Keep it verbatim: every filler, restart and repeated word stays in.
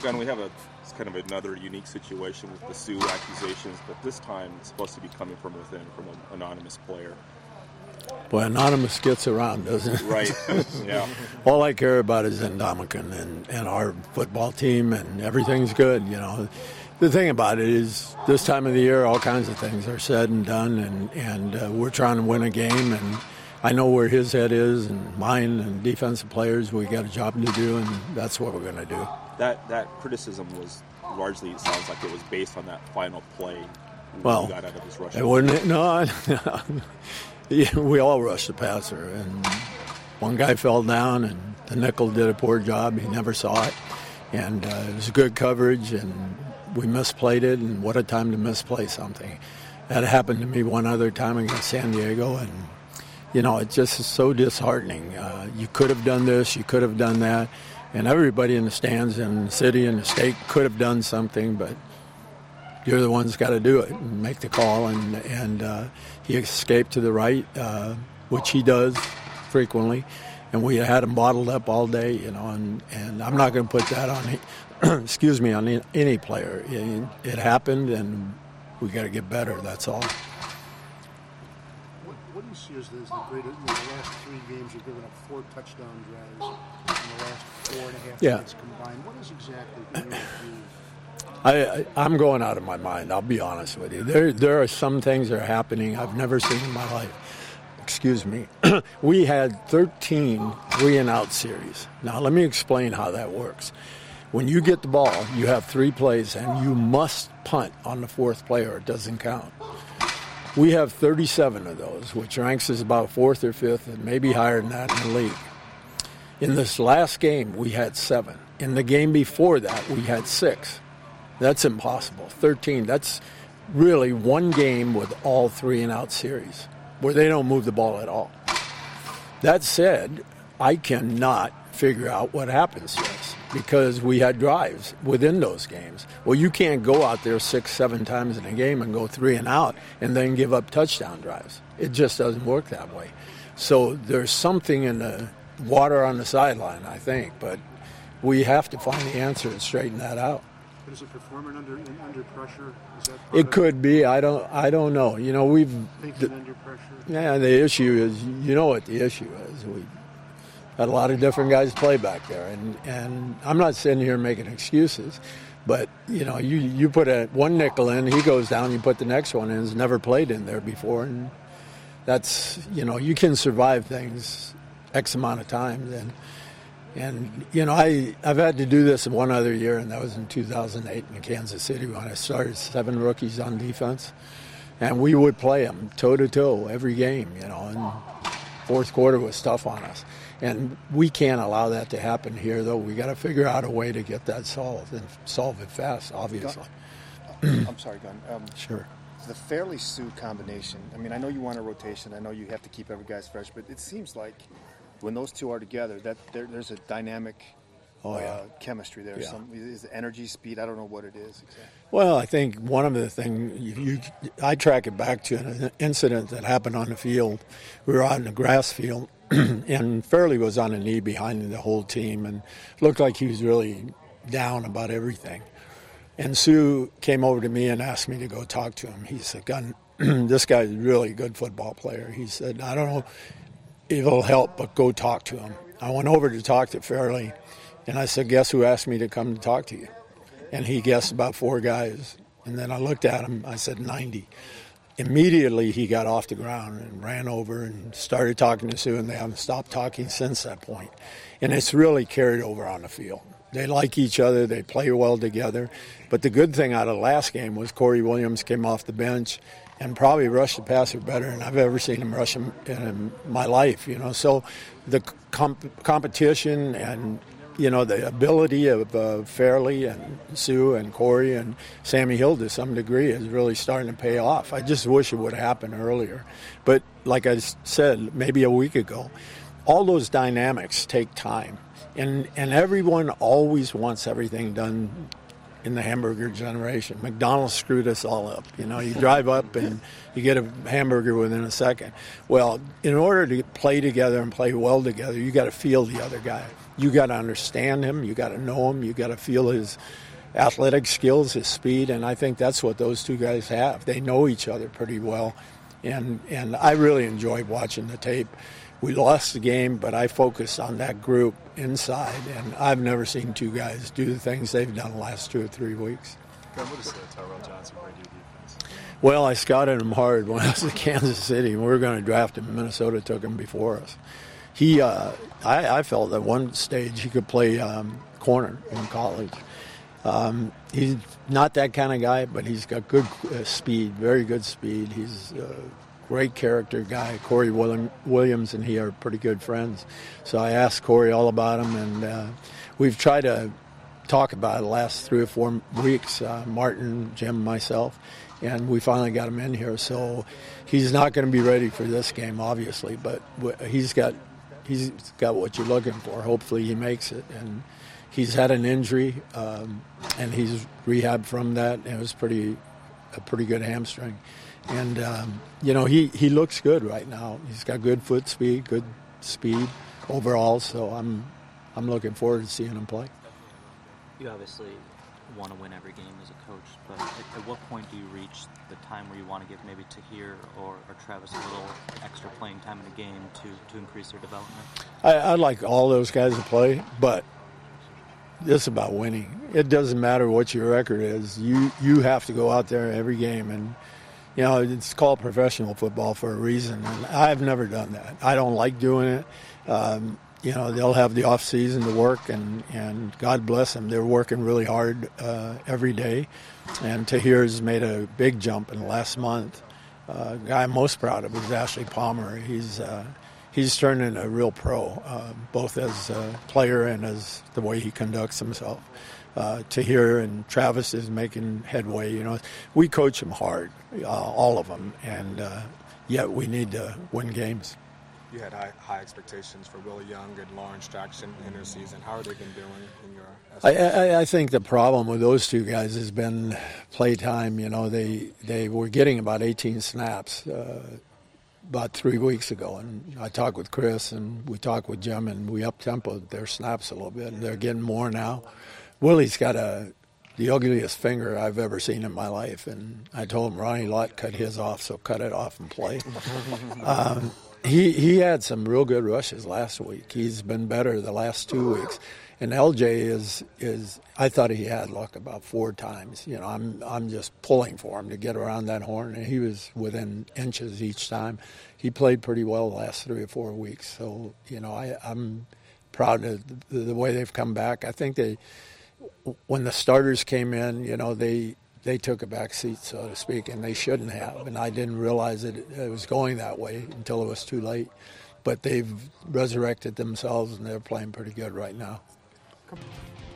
Gunn, we have a it's kind of another unique situation with the Sioux accusations, but this time it's supposed to be coming from within, from an anonymous player. Boy, Anonymous gets around, doesn't it? Right, yeah. All I care about is Indomitian and, and our football team, and everything's good, you know. The thing about it is this time of the year, all kinds of things are said and done, and, and uh, we're trying to win a game, and I know where his head is and mine and defensive players. We got a job to do, and that's what we're going to do. That that criticism was largely, it sounds like it was based on that final play well, you got out of his rush. It wouldn't, no, yeah, we all rushed the passer, and one guy fell down, and the nickel did a poor job. He never saw it, and uh, it was good coverage, and we misplayed it, and what a time to misplay something. That happened to me one other time against San Diego, and, you know, it just is so disheartening. Uh, you could have done this, you could have done that, and everybody in the stands in the city and the state could have done something, but you're the ones got to do it and make the call, and, and uh, he escaped to the right, uh, which he does frequently, and we had him bottled up all day, you know, and, and I'm not going to put that on, excuse me, on any player. It, it happened, and we got to get better, that's all. What, what do you see as the, as the greatest, in the last three games you've given up four touchdown drives in the last four and a half yeah. minutes combined. What is exactly the view? I, I, I'm going out of my mind, I'll be honest with you. There there are some things that are happening I've never seen in my life. Excuse me. We had thirteen three-and-out series. Now, let me explain how that works. When you get the ball, you have three plays, and you must punt on the fourth play or it doesn't count. We have thirty-seven of those, which ranks as about fourth or fifth, and maybe higher than that in the league. In this last game, we had seven. In the game before that, we had six. That's impossible. thirteen, that's really one game with all three-and-out series where they don't move the ball at all. That said, I cannot figure out what happens to us because we had drives within those games. Well, you can't go out there six, seven times in a game and go three and out and then give up touchdown drives. It just doesn't work that way. So there's something in the water on the sideline, I think, but we have to find the answer and straighten that out. But is it performing under under pressure? Is that part it could be. I don't. I don't know. You know, we've thinking the, under pressure. Yeah, the issue is. You know what the issue is. We had a lot of different guys play back there, and and I'm not sitting here making excuses, but you know, you you put a one nickel in, he goes down. You put the next one in. Has never played in there before, and that's you know you can survive things X amount of times and. And, you know, I, I've had to do this one other year, and that was in two thousand eight in Kansas City when I started seven rookies on defense. And we would play them toe-to-toe every game, you know, and fourth quarter was tough on us. And we can't allow that to happen here, though. We got to figure out a way to get that solved and solve it fast, obviously. Gun, I'm sorry, Gun. Um, sure. The Fairley-Sioux combination, I mean, I know you want a rotation. I know you have to keep every guy's fresh, but it seems like when those two are together, that there, there's a dynamic oh, yeah. uh, chemistry there. Yeah. Some, is it energy, speed? I don't know what it is exactly. Well, I think one of the things, you, you, I track it back to an incident that happened on the field. We were out in the grass field, and Fairley was on a knee behind the whole team and looked like he was really down about everything. And Sue came over to me and asked me to go talk to him. He said, Gun, this guy's a really good football player. He said, I don't know if it'll help, but go talk to him. I went over to talk to Fairley, and I said, guess who asked me to come to talk to you? And he guessed about four guys. And then I looked at him, I said ninety. Immediately he got off the ground and ran over and started talking to Sue, and they haven't stopped talking since that point. And it's really carried over on the field. They like each other, they play well together. But the good thing out of the last game was Corey Williams came off the bench and probably rushed the passer better than I've ever seen him rush him in my life, you know. So the comp- competition and, you know, the ability of uh, Fairley and Sue and Corey and Sammy Hill to some degree is really starting to pay off. I just wish it would have happened earlier. But like I said, maybe a week ago, all those dynamics take time. And and everyone always wants everything done in the hamburger generation. McDonald's screwed us all up. You know, you drive up and you get a hamburger within a second. Well, in order to play together and play well together, you got to feel the other guy. You got to understand him. You got to know him. You got to feel his athletic skills, his speed, and I think that's what those two guys have. They know each other pretty well, and and I really enjoyed watching the tape. We lost the game, but I focused on that group inside, and I've never seen two guys do the things they've done the last two or three weeks. What does Tyrell Johnson bring to your defense? Well, I scouted him hard when I was in Kansas City, and we were going to draft him. Minnesota took him before us. He, uh, I, I felt at one stage he could play um, corner in college. Um, he's not that kind of guy, but he's got good uh, speed, very good speed. He's a great character guy. Corey William, Williams and he are pretty good friends. So I asked Corey all about him, and uh, we've tried to talk about it the last three or four weeks, uh, Martin, Jim, myself, and we finally got him in here. So he's not going to be ready for this game, obviously, but he's got he's got what you're looking for. Hopefully he makes it. And he's had an injury, um, and he's rehabbed from that. And it was pretty, a pretty good hamstring. And, um, you know, he, he looks good right now. He's got good foot speed, good speed overall. So I'm I'm looking forward to seeing him play. You obviously want to win every game as a coach, but at, at what point do you reach the time where you want to give maybe Tahir or, or Travis a little extra playing time in a game to, to increase their development? I, I'd like all those guys to play, but it's about winning. It doesn't matter what your record is. You you have to go out there every game, and you know it's called professional football for a reason. And I've never done that. I don't like doing it. Um, you know they'll have the off season to work, and, and God bless them. They're working really hard uh, every day. And Tahir's made a big jump in the last month. Uh, guy I'm most proud of is Ashley Palmer. He's uh, He's turned into a real pro, uh, both as a player and as the way he conducts himself. Uh, Tahir and Travis is making headway. You know, we coach them hard, uh, all of them, and uh, yet we need to win games. You had high, high expectations for Willie Young and Lawrence Jackson in their season. How are they been doing in your estimation? I, I, I think the problem with those two guys has been play time. You know, they they were getting about eighteen snaps. Uh, about three weeks ago, and I talked with Chris and we talked with Jim, and we up-tempoed their snaps a little bit, and they're getting more now. Willie's got a the ugliest finger I've ever seen in my life, and I told him Ronnie Lott cut his off, so cut it off and play. um, he he had some real good rushes last week. He's been better the last two weeks. And L J is is I thought he had luck about four times. You know, I'm I'm just pulling for him to get around that horn, and he was within inches each time. He played pretty well the last three or four weeks. So you know, I, I'm proud of the, the way they've come back. I think they, when the starters came in, you know, they they took a back seat, so to speak, and they shouldn't have. And I didn't realize it, it was going that way until it was too late. But they've resurrected themselves, and they're playing pretty good right now. Come on.